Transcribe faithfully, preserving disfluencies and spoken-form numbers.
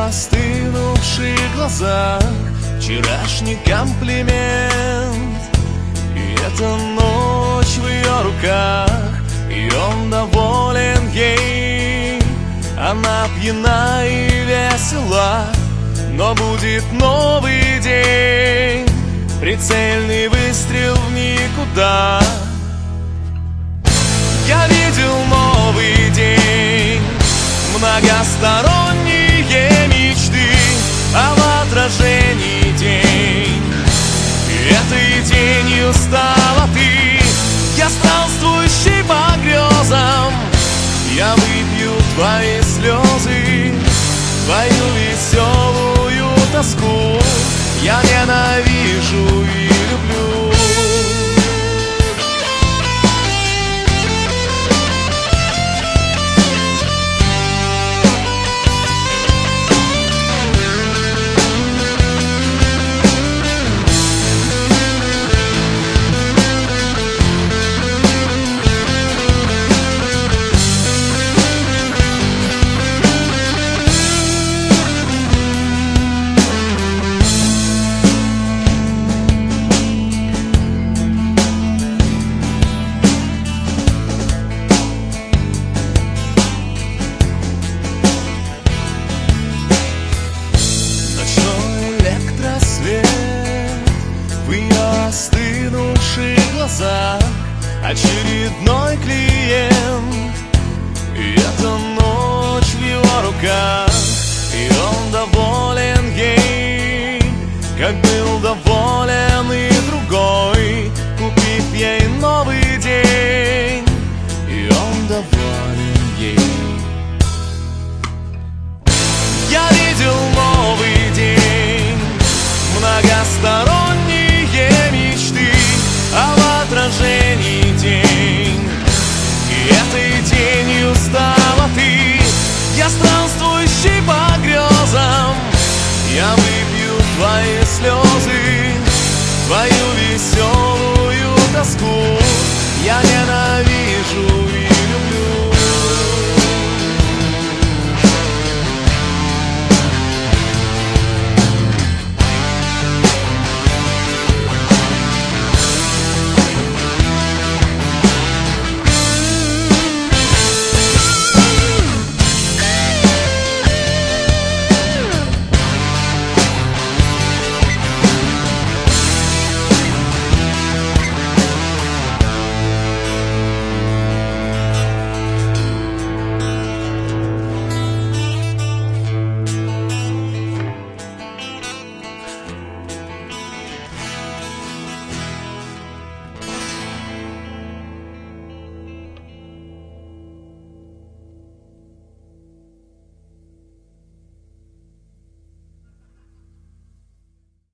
остынувших глазах вчерашний комплимент. И эта ночь в ее руках, и он доволен ей. Она пьяна и весела, но будет новый день, прицельный выстрел в никуда. Я видел новый день, многосторонние мечты, а в отражении день. И этой тенью стала ты, я странствующий по грезам. Я выпью твои слезы, твою веселую тоску. Я ненавижу и люблю. Очередной клиент, и эта ночь в его руках, и он доволен ей, как был доволен и другой, купив ей новый день, и он доволен ей. Я видел новый день, многосторонние мечты, а в отражении день. И этой тенью стала ты, я странствующий по грезам. Я выпью твои слезы, твою веселую тоску. Я ненавижу и люблю.